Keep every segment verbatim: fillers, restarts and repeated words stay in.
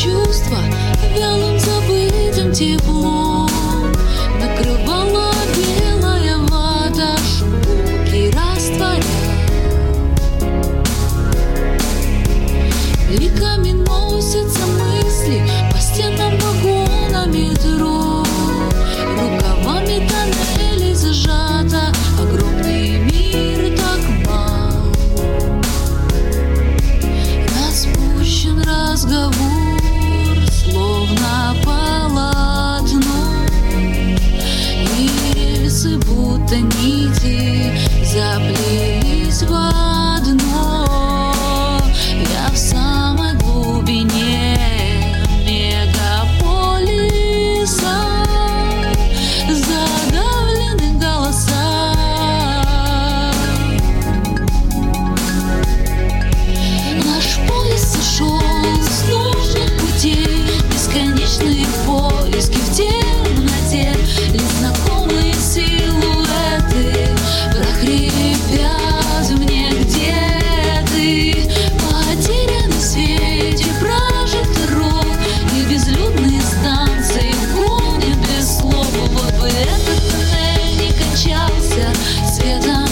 чувства вялым забытым теплом накрывала белая вата, шумки растворяя. Ликами носятся мысли по стенам вагона метро, рукавами тоннелей зажата, огромный мир так мал. Распущен разговор, словно полотно, и рельсы будто нити заплелись в одно. Я в самой глубине мегаполиса, задавлены голоса. Наш поезд сошел с нужных путей, бесконечные поиски в темноте, лишь знакомые силуэты прохрипят мне: где ты? Потеряны в свете прожекторов и безлюдные станции в гоне без слов. Вот бы этот туннель не кончался, светом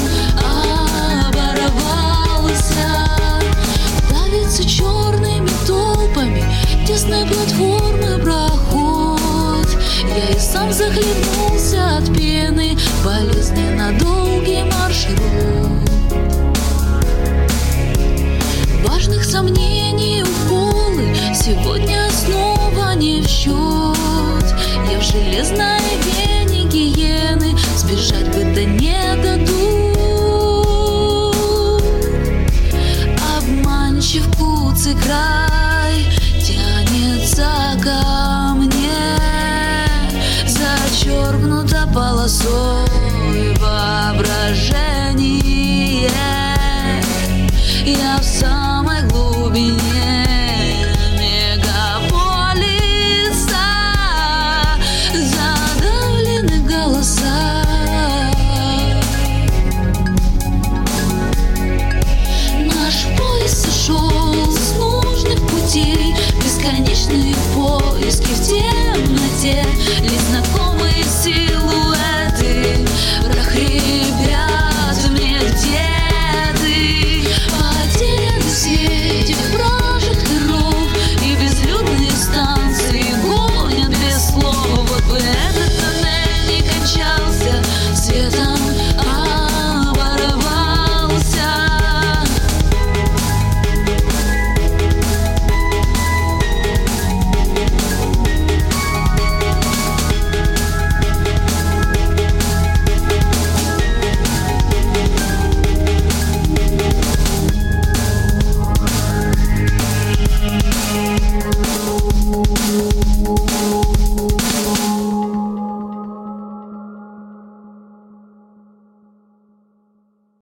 оборвался, давится черными толпами тесной платформы проход. Я и сам захлебнулся от пены, болезненно долгий маршрут. Важных сомнений уколы сегодня снова не в счет. Я в железной вене гиены, сбежать бы да не дадут. Обманчив куцый край тянется ко мне, зачеркнута полосой воображения.